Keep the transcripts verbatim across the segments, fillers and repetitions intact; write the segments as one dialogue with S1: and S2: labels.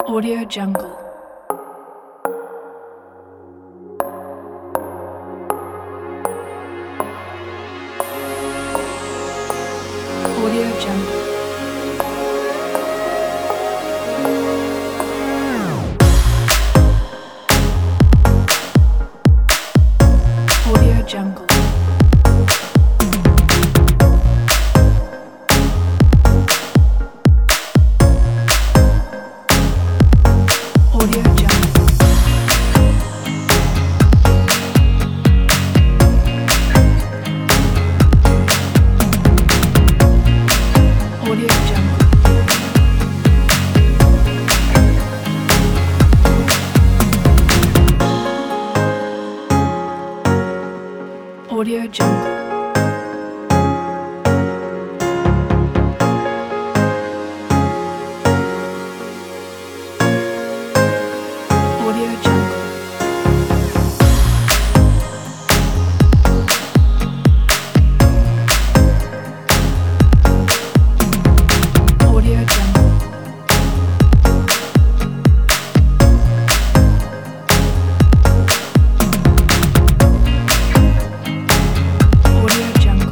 S1: Audio Jungle. Audio Jungle. Audio Jungle. Audio Jungle. Audio Jungle. Audio Jungle. Audio Jungle. Audio Jungle. Audio Jungle.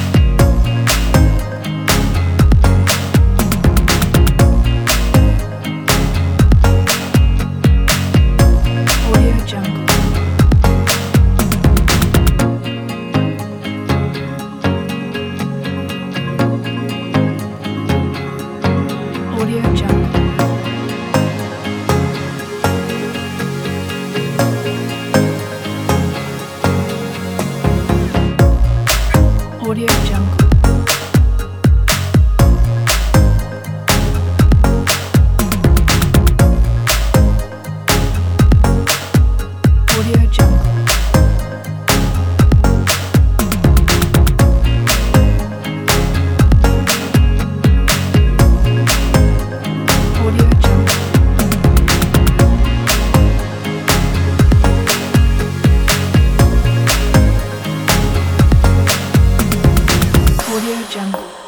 S1: Audio Jungle. Audio Jungle. Audio Jungle. Audio Jungle. Audio Jungle. Audio Jungle.